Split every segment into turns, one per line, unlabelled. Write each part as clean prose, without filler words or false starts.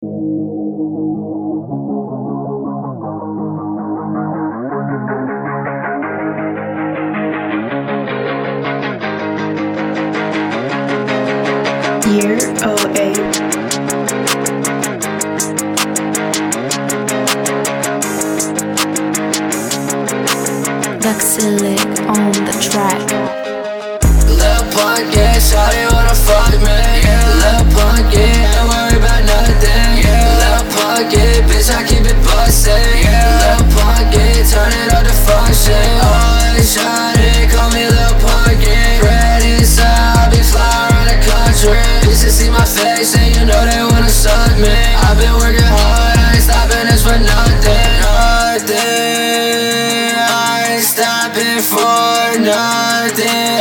Year '08. Luxilic on the track.
Lil' punk, yeah, shawty wanna fuck me. Lil' punk, yeah, ain't worry about nothing. Lil' punk, yeah, bitch, I keep it bustin'. Lil' punk, yeah, turn it up to function. Oh, shawty, call me Lil' punk, yeah. Ready, so I be fly around the country. Bitches see my face and you know they wanna suck me. I've been working hard, I ain't stopping this for nothing. I ain't stopping for nothing.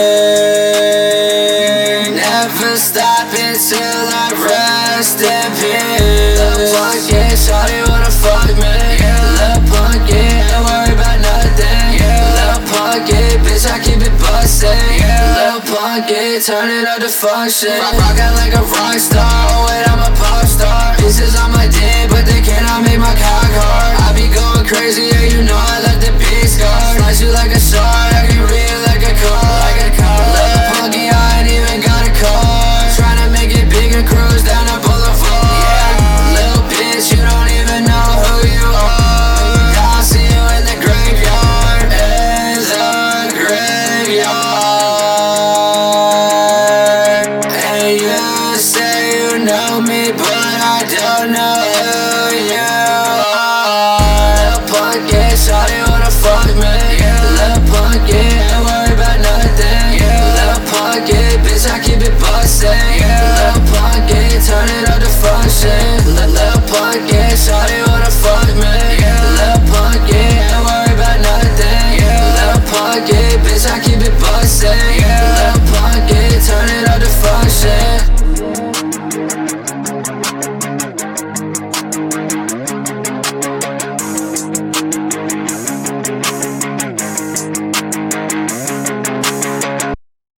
Never stopping till I rest in peace. Lil' punk, yeah, shawty wanna fuck me. Lil' punk, yeah, ain't worry about nothing. Lil' punk, yeah, bitch, I keep it bustin'. Lil' punk, yeah, turn it up to function. Rockin' like a rock star, oh wait, I'm a pop star. Pieces on my dick, but they cannot make my cock hard. I be going crazy, yeah, you know I let the beat scar. Slice you like a sword, I can read it like a car. Lil' punk, yeah, I ain't even got a car. Tryna make it big and cruise down the boulevard. Little bitch, you don't even know who you are. I'll see you in the graveyard. In the graveyard. And you say you know me, but I don't know